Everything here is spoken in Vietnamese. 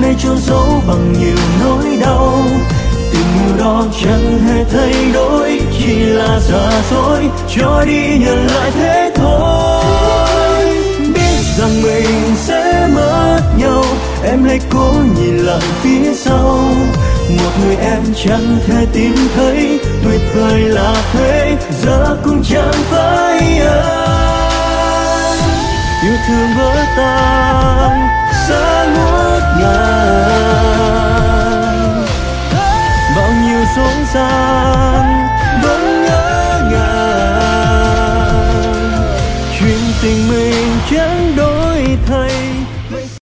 nay chôn giấu bằng nhiều nỗi đau. Tình yêu đó chẳng hề thay đổi, chỉ là giả dối, cho đi nhận lại thế thôi. Biết rằng mình sẽ mất nhau, em hãy cố nhìn lại phía sau. Một người em chẳng thể tìm thấy, tuyệt vời là thế, giờ cũng chẳng phải anh. Yêu thương vỡ tan, xa ngút ngàn, bao nhiêu dối gian